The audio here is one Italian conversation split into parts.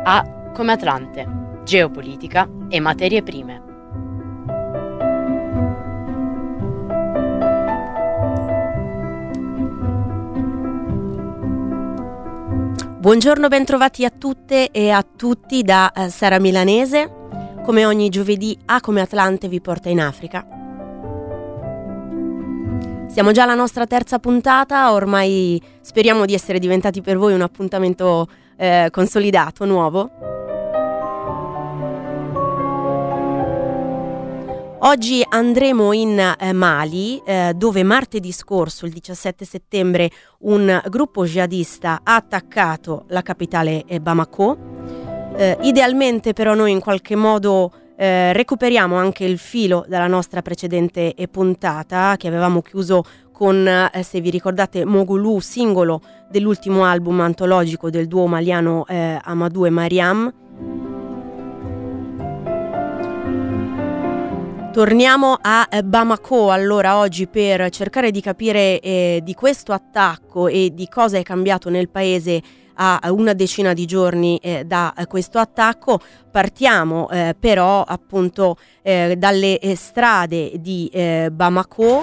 A come Atlante, geopolitica e materie prime. Buongiorno, bentrovati a tutte e a tutti da Sara Milanese. Come ogni giovedì, A come Atlante vi porta in Africa. Siamo già alla nostra terza puntata, ormai speriamo di essere diventati per voi un appuntamento consolidato, nuovo. Oggi andremo in Mali, dove martedì scorso, il 17 settembre, un gruppo jihadista ha attaccato la capitale Bamako. Idealmente però noi in qualche modo recuperiamo anche il filo dalla nostra precedente puntata, che avevamo chiuso con, se vi ricordate, Mogulu, singolo dell'ultimo album antologico del duo maliano Amadou e Mariam. Torniamo a Bamako allora oggi per cercare di capire di questo attacco e di cosa è cambiato nel paese a una decina di giorni da questo attacco. Partiamo però appunto dalle strade di Bamako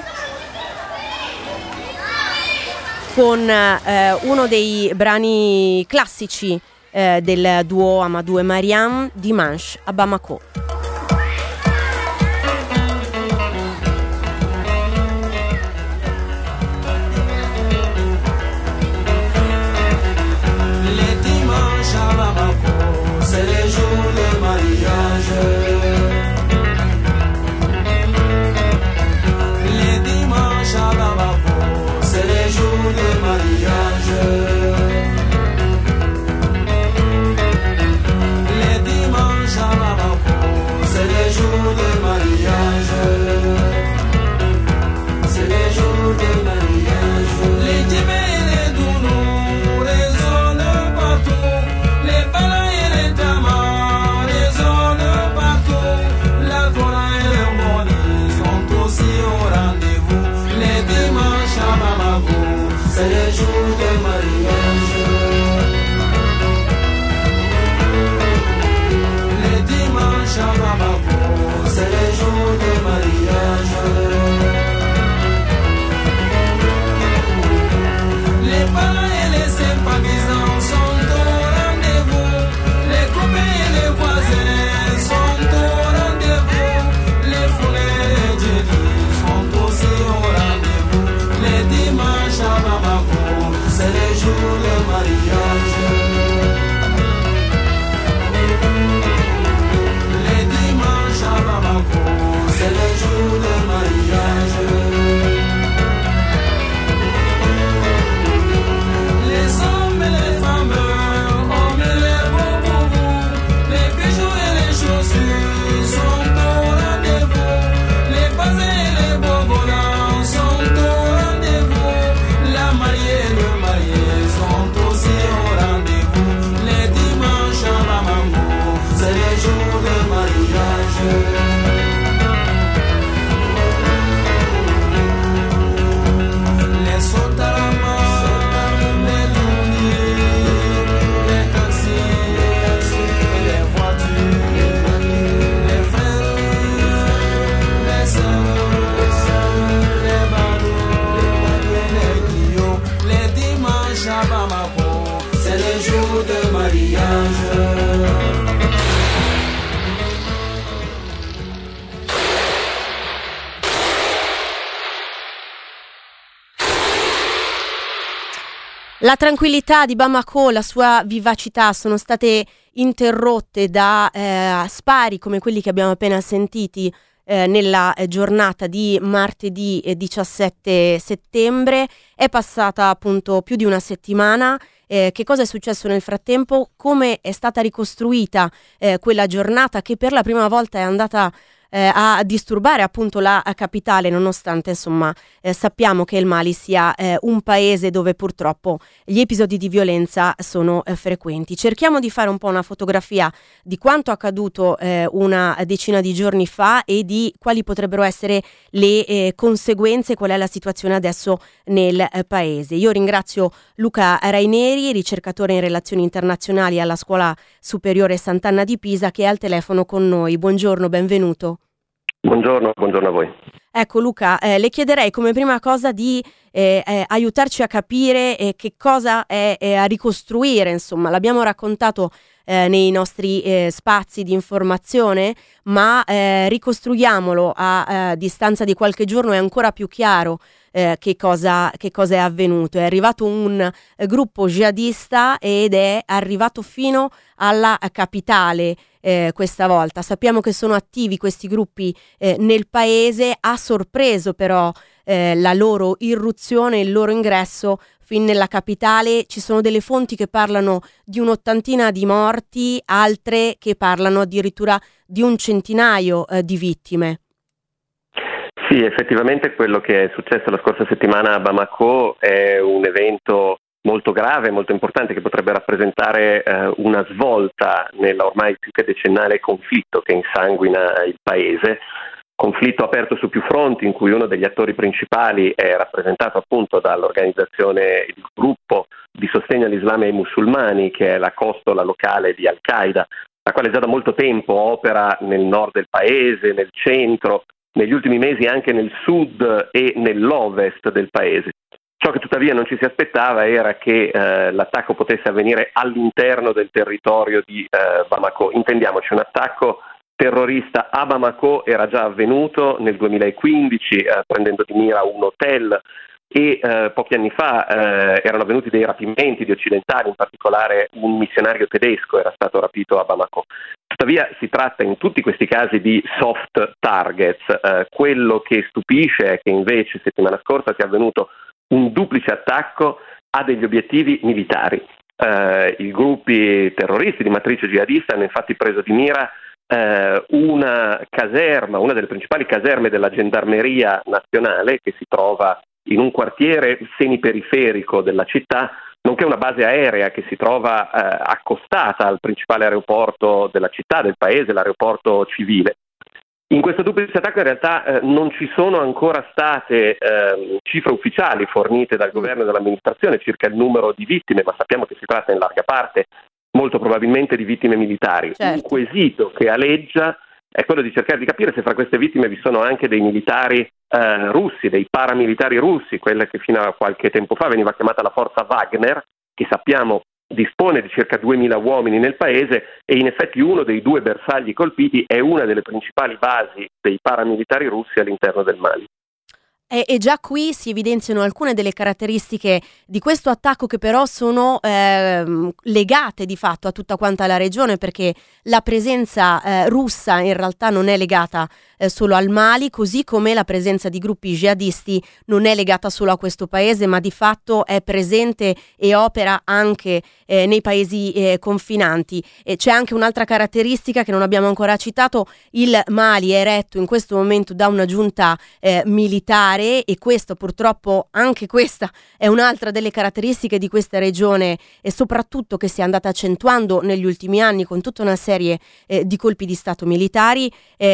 con uno dei brani classici del duo Amadou e Mariam, Dimanche a Bamako. C'est les jours de mariage. Les dimanches à Bamako, c'est les jours de mariage. Les dimanches à Bamako, c'est les jours de mariage. C'est les jours de mariage. Les Djibé et les Doudou résonnent partout. Les Bala et les Tama résonnent partout. La Kora et les Moni sont aussi au rendez-vous. Les dimanches à Bamako, c'est les jours de mariage. Les dimanches à Bamako, c'est les jours de mariage. Les Bala et les sympathisants sont au rendez-vous. Les copains et les voisins sont au rendez-vous. Les foulées et les djihadistes sont aussi au rendez-vous. Les dimanches à Bamako, c'est les jours de mariage. Les dimanches à Bamako, c'est les jours de mariage. Les hommes et les femmes, hommes et les boubous, les bijoux et les chaussures sont au rendez-vous. Les bazins et les bobolans sont au rendez-vous. La mariée et le marié sont aussi au rendez-vous. Les dimanches à Bamako, c'est les jours de mariage. Les sotarama, les douaniers, les taxis, les voitures, les frères, les sœurs, les badauds, les guillots. Les dimanches à Bamako, c'est les jours de mariage. La tranquillità di Bamako, la sua vivacità sono state interrotte da spari come quelli che abbiamo appena sentiti nella giornata di martedì 17 settembre. È passata appunto più di una settimana. Che cosa è successo nel frattempo? Come è stata ricostruita quella giornata che per la prima volta è andata a disturbare appunto la capitale, nonostante insomma sappiamo che il Mali sia un paese dove purtroppo gli episodi di violenza sono frequenti. Cerchiamo di fare un po' una fotografia di quanto accaduto una decina di giorni fa e di quali potrebbero essere le conseguenze, qual è la situazione adesso nel paese. Io ringrazio Luca Raineri, ricercatore in relazioni internazionali alla Scuola Superiore Sant'Anna di Pisa, che è al telefono con noi. Buongiorno, benvenuto. Buongiorno a voi. Ecco Luca, le chiederei come prima cosa di aiutarci a capire che cosa è a ricostruire, insomma, l'abbiamo raccontato nei nostri spazi di informazione, ma ricostruiamolo a distanza di qualche giorno. È ancora più chiaro che cosa è avvenuto. È arrivato un gruppo jihadista ed è arrivato fino alla capitale questa volta. Sappiamo che sono attivi questi gruppi nel paese. Ha sorpreso però la loro irruzione, il loro ingresso fin nella capitale. Ci sono delle fonti che parlano di un'ottantina di morti, altre che parlano addirittura di un centinaio di vittime. Sì, effettivamente quello che è successo la scorsa settimana a Bamako è un evento molto grave, molto importante, che potrebbe rappresentare una svolta nella ormai più che decennale conflitto che insanguina il paese. Conflitto aperto su più fronti, in cui uno degli attori principali è rappresentato appunto dall'organizzazione, il gruppo di sostegno all'Islam e ai musulmani, che è la costola locale di Al-Qaeda, la quale già da molto tempo opera nel nord del paese, nel centro, negli ultimi mesi anche nel sud e nell'ovest del paese. Ciò che tuttavia non ci si aspettava era che l'attacco potesse avvenire all'interno del territorio di Bamako. Intendiamoci, un attacco terrorista a Bamako era già avvenuto nel 2015 prendendo di mira un hotel, e pochi anni fa erano avvenuti dei rapimenti di occidentali, in particolare un missionario tedesco era stato rapito a Bamako. Tuttavia si tratta in tutti questi casi di soft targets. Quello che stupisce è che invece settimana scorsa sia avvenuto un duplice attacco a degli obiettivi militari. I gruppi terroristi di matrice jihadista hanno infatti preso di mira una caserma, una delle principali caserme della Gendarmeria Nazionale, che si trova in un quartiere semiperiferico della città, nonché una base aerea che si trova accostata al principale aeroporto della città, del paese, l'aeroporto civile. In questo duplice attacco in realtà non ci sono ancora state cifre ufficiali fornite dal governo e dall'amministrazione circa il numero di vittime, ma sappiamo che si tratta in larga parte molto probabilmente di vittime militari. Certo. Il quesito che aleggia è quello di cercare di capire se fra queste vittime vi sono anche dei militari russi, dei paramilitari russi, quella che fino a qualche tempo fa veniva chiamata la forza Wagner, che sappiamo dispone di circa 2000 uomini nel paese, e in effetti uno dei due bersagli colpiti è una delle principali basi dei paramilitari russi all'interno del Mali. E già qui si evidenziano alcune delle caratteristiche di questo attacco, che però sono legate di fatto a tutta quanta la regione, perché la presenza russa in realtà non è legata solo al Mali, così come la presenza di gruppi jihadisti non è legata solo a questo paese, ma di fatto è presente e opera anche nei paesi confinanti. E c'è anche un'altra caratteristica che non abbiamo ancora citato: il Mali è retto in questo momento da una giunta militare, e questo purtroppo, anche questa è un'altra delle caratteristiche di questa regione, e soprattutto che si è andata accentuando negli ultimi anni con tutta una serie di colpi di stato militari.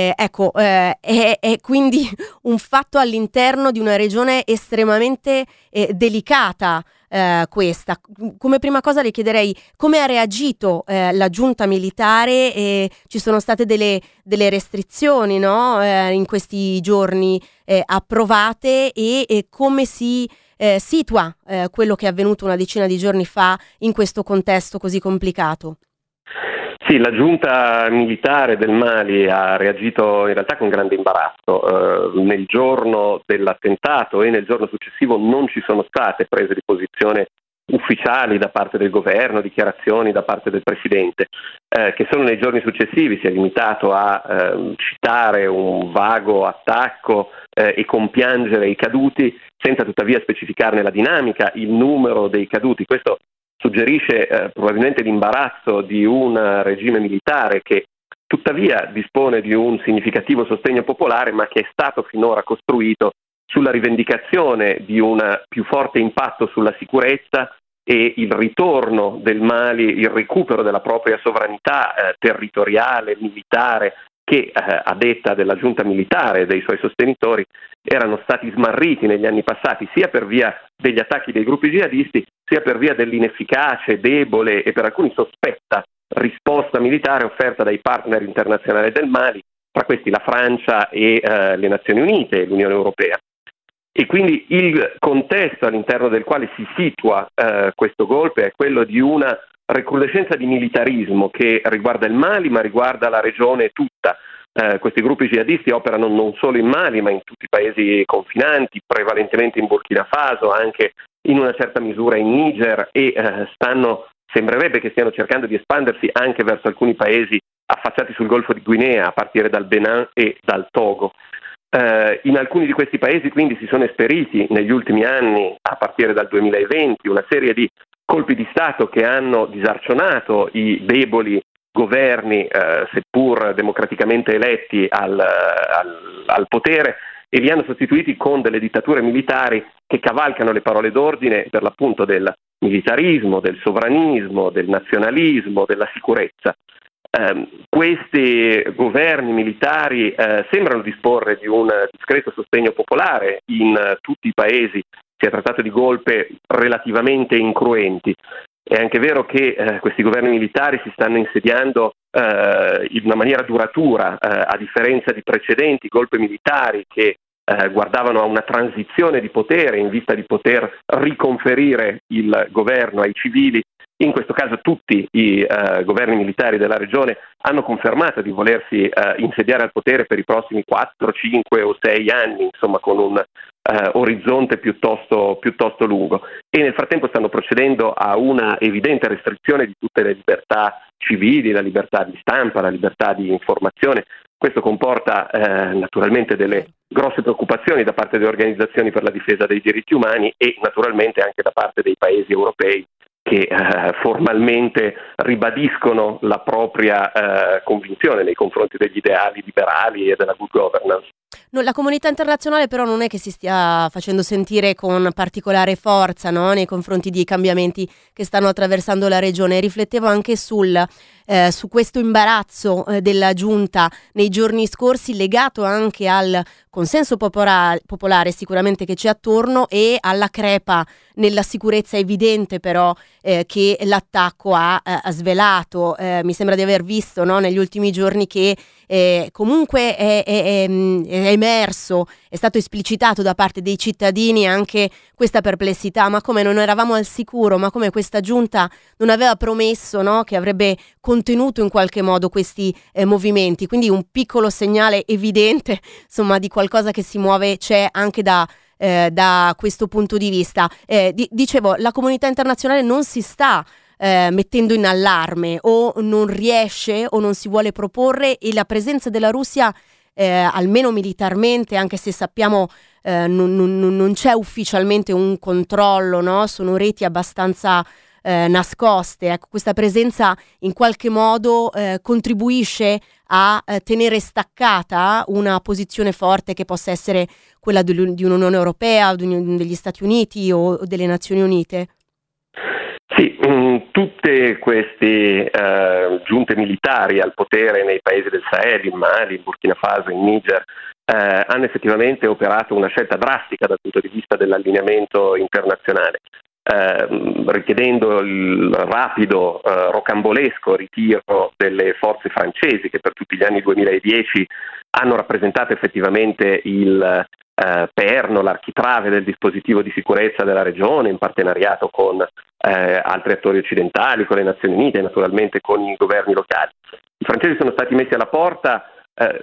È quindi un fatto all'interno di una regione estremamente delicata. Questa. Come prima cosa le chiederei come ha reagito la giunta militare. Ci sono state delle restrizioni, no? In questi giorni approvate, e come si situa quello che è avvenuto una decina di giorni fa in questo contesto così complicato? Sì, la giunta militare del Mali ha reagito in realtà con grande imbarazzo. Nel giorno dell'attentato e nel giorno successivo non ci sono state prese di posizione ufficiali da parte del governo, dichiarazioni da parte del presidente, che solo nei giorni successivi si è limitato a citare un vago attacco e compiangere i caduti, senza tuttavia specificarne la dinamica, il numero dei caduti. Questo suggerisce probabilmente l'imbarazzo di un regime militare che tuttavia dispone di un significativo sostegno popolare, ma che è stato finora costruito sulla rivendicazione di un più forte impatto sulla sicurezza e il ritorno del Mali, il recupero della propria sovranità territoriale, militare, che a detta della giunta militare e dei suoi sostenitori erano stati smarriti negli anni passati sia per via degli attacchi dei gruppi jihadisti sia per via dell'inefficace, debole e per alcuni sospetta risposta militare offerta dai partner internazionali del Mali, tra questi la Francia e le Nazioni Unite e l'Unione Europea. E quindi il contesto all'interno del quale si situa questo golpe è quello di una recrudescenza di militarismo che riguarda il Mali ma riguarda la regione tutta. Questi gruppi jihadisti operano non solo in Mali ma in tutti i paesi confinanti, prevalentemente in Burkina Faso, anche in una certa misura in Niger e sembrerebbe che stiano cercando di espandersi anche verso alcuni paesi affacciati sul Golfo di Guinea, a partire dal Benin e dal Togo. In alcuni di questi paesi quindi si sono esperiti negli ultimi anni, a partire dal 2020, una serie di colpi di Stato che hanno disarcionato i deboli governi, seppur democraticamente eletti al potere, e li hanno sostituiti con delle dittature militari che cavalcano le parole d'ordine per l'appunto del militarismo, del sovranismo, del nazionalismo, della sicurezza. Questi governi militari sembrano disporre di un discreto sostegno popolare in tutti i paesi. Si è trattato di golpe relativamente incruenti. È anche vero che questi governi militari si stanno insediando in una maniera duratura, a differenza di precedenti golpe militari che guardavano a una transizione di potere in vista di poter riconferire il governo ai civili. In questo caso tutti i governi militari della regione hanno confermato di volersi insediare al potere per i prossimi 4, 5 o 6 anni, insomma con un orizzonte piuttosto lungo, e nel frattempo stanno procedendo a una evidente restrizione di tutte le libertà civili, la libertà di stampa, la libertà di informazione. Questo comporta naturalmente delle grosse preoccupazioni da parte delle organizzazioni per la difesa dei diritti umani e naturalmente anche da parte dei paesi europei che formalmente ribadiscono la propria convinzione nei confronti degli ideali liberali e della good governance. No, la comunità internazionale però non è che si stia facendo sentire con particolare forza, no, nei confronti di cambiamenti che stanno attraversando la regione. Riflettevo anche su questo imbarazzo della giunta nei giorni scorsi, legato anche al consenso popolare sicuramente che c'è attorno e alla crepa nella sicurezza evidente però che l'attacco ha svelato. Mi sembra di aver visto, no, negli ultimi giorni che comunque è emerso, è stato esplicitato da parte dei cittadini anche questa perplessità: ma come non eravamo al sicuro, ma come questa giunta non aveva promesso, no, che avrebbe contenuto in qualche modo questi movimenti. Quindi un piccolo segnale evidente, insomma, di qualcosa che si muove c'è anche da questo punto di vista. Dicevo, la comunità internazionale non si sta mettendo in allarme, o non riesce o non si vuole proporre, e la presenza della Russia almeno militarmente, anche se sappiamo non c'è ufficialmente un controllo, no? Sono reti abbastanza nascoste. Ecco, questa presenza in qualche modo contribuisce a tenere staccata una posizione forte che possa essere quella di un'Unione Europea, degli Stati Uniti o delle Nazioni Unite. Sì, tutte queste giunte militari al potere nei paesi del Sahel, in Mali, in Burkina Faso, in Niger, hanno effettivamente operato una scelta drastica dal punto di vista dell'allineamento internazionale, richiedendo il rapido, rocambolesco ritiro delle forze francesi che per tutti gli anni 2010 hanno rappresentato effettivamente il perno, l'architrave del dispositivo di sicurezza della regione, in partenariato con altri attori occidentali, con le Nazioni Unite e naturalmente con i governi locali. I francesi sono stati messi alla porta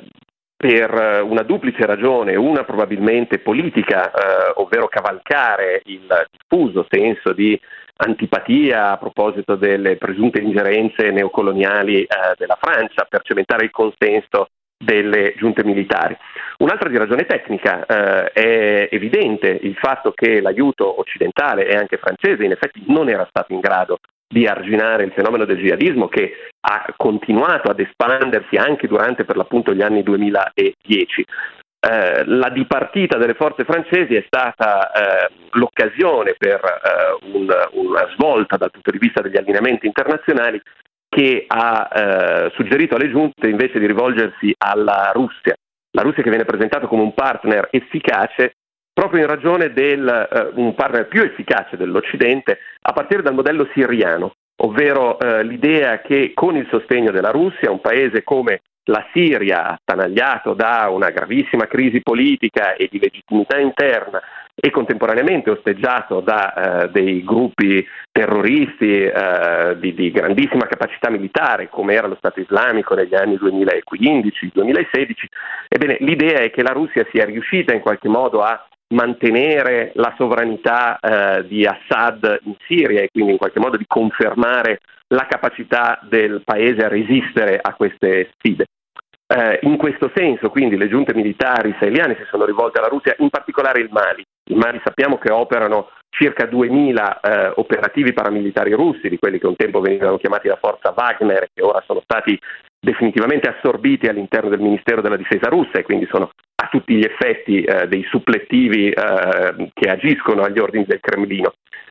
per una duplice ragione: una probabilmente politica, ovvero cavalcare il diffuso senso di antipatia a proposito delle presunte ingerenze neocoloniali della Francia, per cementare il consenso delle giunte militari. Un'altra di ragione tecnica: è evidente il fatto che l'aiuto occidentale e anche francese in effetti non era stato in grado di arginare il fenomeno del jihadismo, che ha continuato ad espandersi anche durante per l'appunto gli anni 2010. La dipartita delle forze francesi è stata l'occasione per una svolta dal punto di vista degli allineamenti internazionali, che ha suggerito alle giunte invece di rivolgersi alla Russia. La Russia che viene presentata come un partner efficace proprio in ragione un partner più efficace dell'Occidente a partire dal modello siriano, ovvero l'idea che con il sostegno della Russia un paese come la Siria, attanagliato da una gravissima crisi politica e di legittimità interna e contemporaneamente osteggiato da dei gruppi terroristi di grandissima capacità militare, come era lo Stato Islamico negli anni 2015-2016, ebbene l'idea è che la Russia sia riuscita in qualche modo a mantenere la sovranità di Assad in Siria e quindi in qualche modo di confermare la capacità del paese a resistere a queste sfide. In questo senso, quindi, le giunte militari israeliane si sono rivolte alla Russia, in particolare il Mali. In Mali sappiamo che operano circa 2000 operativi paramilitari russi, di quelli che un tempo venivano chiamati la forza Wagner, che ora sono stati definitivamente assorbiti all'interno del Ministero della Difesa russa e quindi sono a tutti gli effetti dei supplettivi che agiscono agli ordini del Cremlino.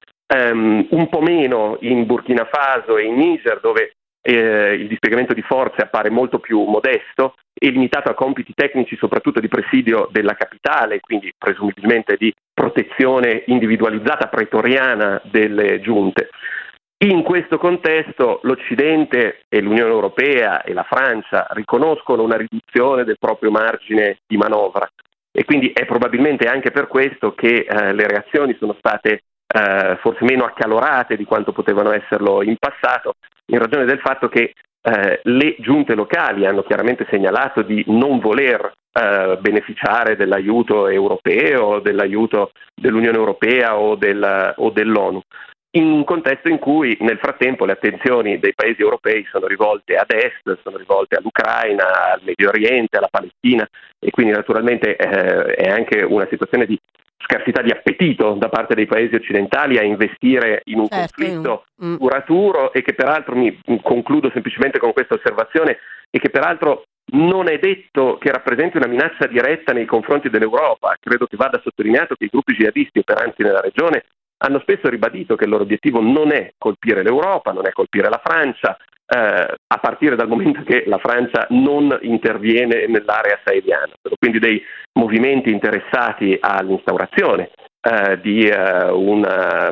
Un po' meno in Burkina Faso e in Niger, dove il dispiegamento di forze appare molto più modesto e limitato a compiti tecnici soprattutto di presidio della capitale, quindi presumibilmente di protezione individualizzata pretoriana delle giunte. In questo contesto l'Occidente e l'Unione Europea e la Francia riconoscono una riduzione del proprio margine di manovra e quindi è probabilmente anche per questo che le reazioni sono state forse meno accalorate di quanto potevano esserlo in passato, in ragione del fatto che le giunte locali hanno chiaramente segnalato di non voler beneficiare dell'aiuto europeo, dell'aiuto dell'Unione Europea o dell'ONU, in un contesto in cui nel frattempo le attenzioni dei paesi europei sono rivolte ad est, sono rivolte all'Ucraina, al Medio Oriente, alla Palestina e quindi naturalmente è anche una situazione di scarsità di appetito da parte dei paesi occidentali a investire in un conflitto duraturo e che peraltro, mi concludo semplicemente con questa osservazione, e che peraltro non è detto che rappresenti una minaccia diretta nei confronti dell'Europa. Credo che vada sottolineato che i gruppi jihadisti operanti nella regione hanno spesso ribadito che il loro obiettivo non è colpire l'Europa, non è colpire la Francia, a partire dal momento che la Francia non interviene nell'area saheliana. Quindi dei movimenti interessati all'instaurazione di una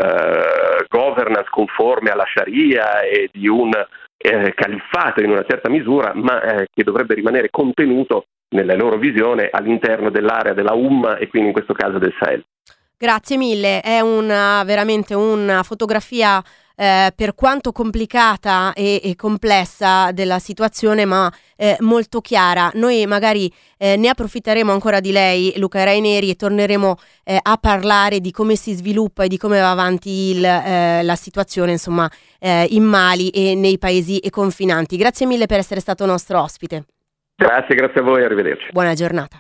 governance conforme alla Sharia e di un califfato in una certa misura, ma che dovrebbe rimanere contenuto nella loro visione all'interno dell'area della Umma e quindi in questo caso del Sahel. Grazie mille, è veramente una fotografia per quanto complicata e complessa della situazione, ma molto chiara. Noi magari ne approfitteremo ancora di lei, Luca Raineri, e torneremo a parlare di come si sviluppa e di come va avanti la situazione, insomma, in Mali e nei paesi confinanti. Grazie mille per essere stato nostro ospite. Grazie a voi, arrivederci. Buona giornata.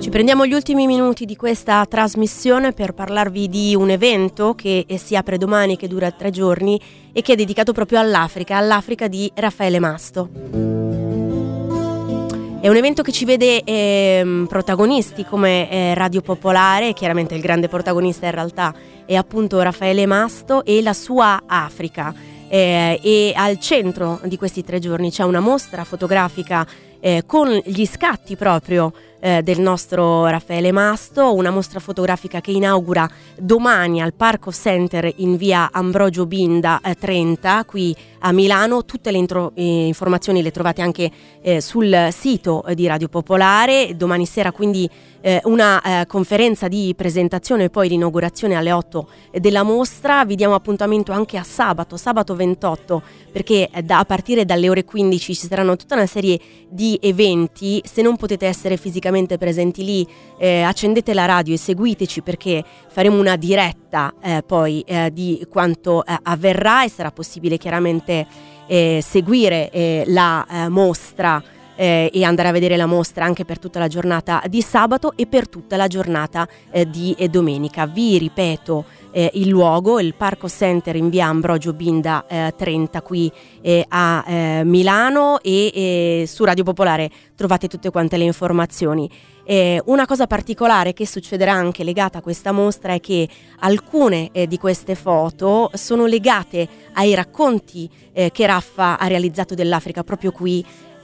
Ci prendiamo gli ultimi minuti di questa trasmissione per parlarvi di un evento che si apre domani, che dura 3 giorni e che è dedicato proprio all'Africa di Raffaele Masto. È un evento che ci vede protagonisti come Radio Popolare. Chiaramente il grande protagonista in realtà è appunto Raffaele Masto e la sua Africa. E al centro di questi 3 giorni c'è una mostra fotografica con gli scatti proprio del nostro Raffaele Masto, una mostra fotografica che inaugura domani al Parco Center in via Ambrogio Binda 30 qui a Milano. Tutte le informazioni le trovate anche sul sito di Radio Popolare. Domani sera quindi una conferenza di presentazione e poi l'inaugurazione alle 8 della mostra. Vi diamo appuntamento anche a sabato 28, perché a partire dalle ore 15 ci saranno tutta una serie di eventi. Se non potete essere fisicamente presenti lì, accendete la radio e seguiteci, perché faremo una diretta poi di quanto avverrà, e sarà possibile chiaramente seguire la mostra e andare a vedere la mostra anche per tutta la giornata di sabato e per tutta la giornata di domenica. Vi ripeto il luogo, il Parco Center in via Ambrogio Binda 30 qui a Milano, e su Radio Popolare trovate tutte quante le informazioni. Una cosa particolare che succederà anche legata a questa mostra è che alcune di queste foto sono legate ai racconti che Raffa ha realizzato dell'Africa proprio qui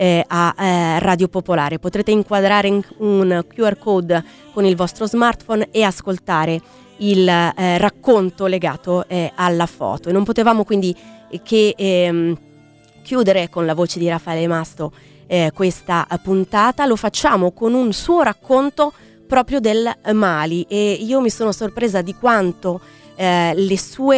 a Radio Popolare. Potrete inquadrare un QR code con il vostro smartphone e ascoltare il racconto legato alla foto. E non potevamo quindi che chiudere con la voce di Raffaele Masto questa puntata. Lo facciamo con un suo racconto proprio del Mali, e io mi sono sorpresa di quanto le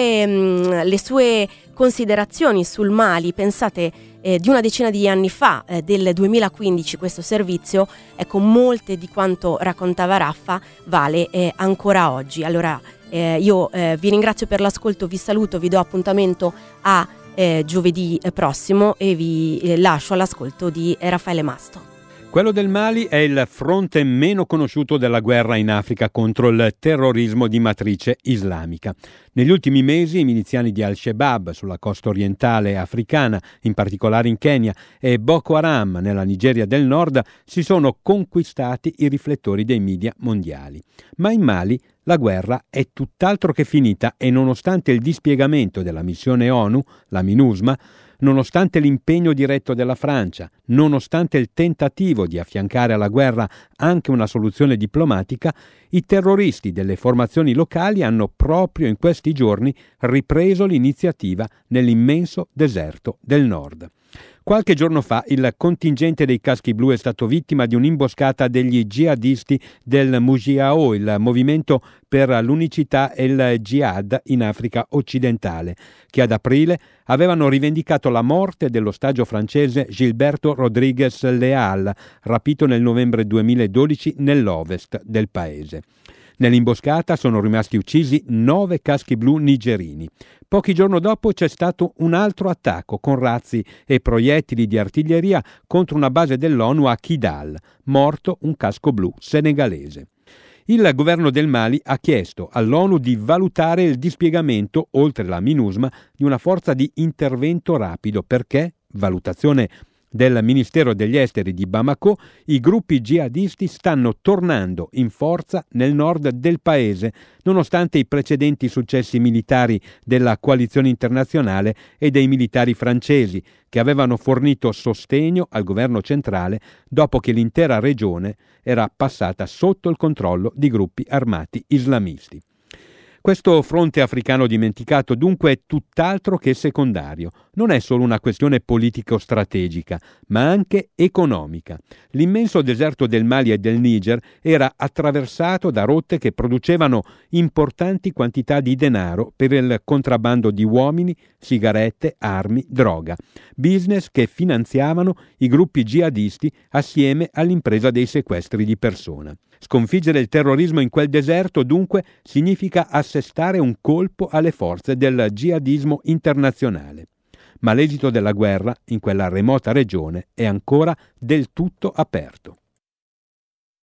sue considerazioni sul Mali, pensate, di una decina di anni fa, del 2015 questo servizio, ecco, molte di quanto raccontava Raffa vale ancora oggi. Allora io vi ringrazio per l'ascolto, vi saluto, vi do appuntamento a giovedì prossimo e vi lascio all'ascolto di Raffaele Masto. Quello del Mali è il fronte meno conosciuto della guerra in Africa contro il terrorismo di matrice islamica. Negli ultimi mesi i miliziani di Al-Shabaab sulla costa orientale africana, in particolare in Kenya, e Boko Haram nella Nigeria del Nord si sono conquistati i riflettori dei media mondiali. Ma in Mali la guerra è tutt'altro che finita, e nonostante il dispiegamento della missione ONU, la MINUSMA, nonostante l'impegno diretto della Francia, nonostante il tentativo di affiancare alla guerra anche una soluzione diplomatica, i terroristi delle formazioni locali hanno proprio in questi giorni ripreso l'iniziativa nell'immenso deserto del nord. Qualche giorno fa il contingente dei caschi blu è stato vittima di un'imboscata degli jihadisti del Mujiao, il movimento per l'unicità e il jihad in Africa occidentale, che ad aprile avevano rivendicato la morte dell'ostaggio francese Gilberto Rodriguez Leal, rapito nel novembre 2012 nell'ovest del paese. Nell'imboscata sono rimasti uccisi 9 caschi blu nigerini. Pochi giorni dopo c'è stato un altro attacco con razzi e proiettili di artiglieria contro una base dell'ONU a Kidal, morto un casco blu senegalese. Il governo del Mali ha chiesto all'ONU di valutare il dispiegamento, oltre la MINUSMA, di una forza di intervento rapido perché, valutazione del Ministero degli Esteri di Bamako, i gruppi jihadisti stanno tornando in forza nel nord del paese, nonostante i precedenti successi militari della coalizione internazionale e dei militari francesi, che avevano fornito sostegno al governo centrale dopo che l'intera regione era passata sotto il controllo di gruppi armati islamisti. Questo fronte africano dimenticato dunque è tutt'altro che secondario. Non è solo una questione politico-strategica, ma anche economica. L'immenso deserto del Mali e del Niger era attraversato da rotte che producevano importanti quantità di denaro per il contrabbando di uomini, sigarette, armi, droga. Business che finanziavano i gruppi jihadisti assieme all'impresa dei sequestri di persona. Sconfiggere il terrorismo in quel deserto, dunque, significa assestare un colpo alle forze del jihadismo internazionale. Ma l'esito della guerra in quella remota regione è ancora del tutto aperto.